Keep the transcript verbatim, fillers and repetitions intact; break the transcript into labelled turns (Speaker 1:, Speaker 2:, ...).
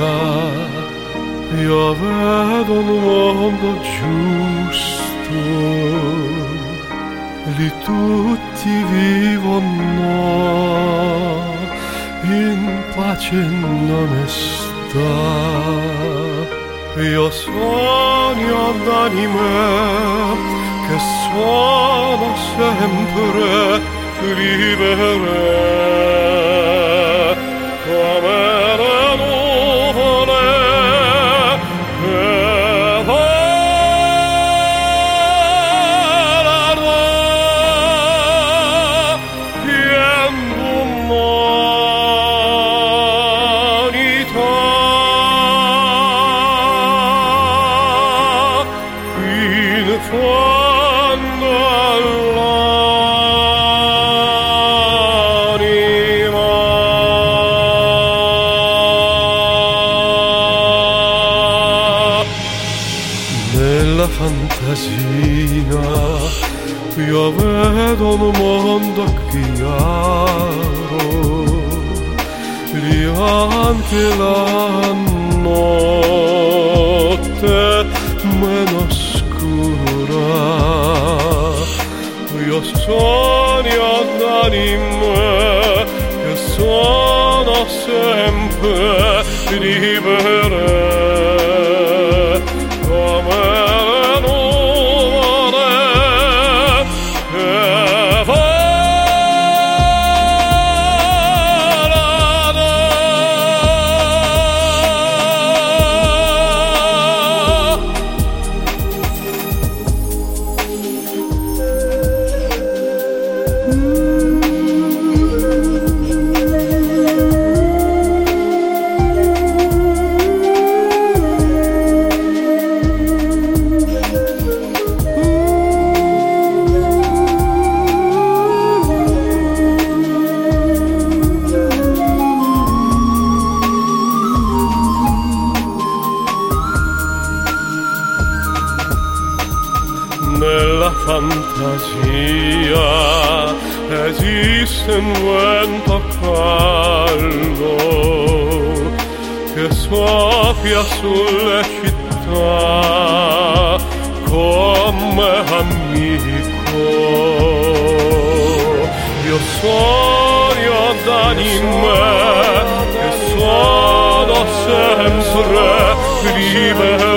Speaker 1: io vedo un mondo giusto, lì tutti vivono in pace e in onestà. Io sogno d'anime che sono sempre libere, come le nuvole che volano in l'umanità, in fondo all'anima. Nella fantasia io vedo un mondo chiaro, lì anche la notte meno scura. Io sogno d'anime che sono sempre libere, come le nuvole che volano nella fantasia esiste un vento caldo che soffia sulle città come amico. Io sogno d'anime che sono sempre libero,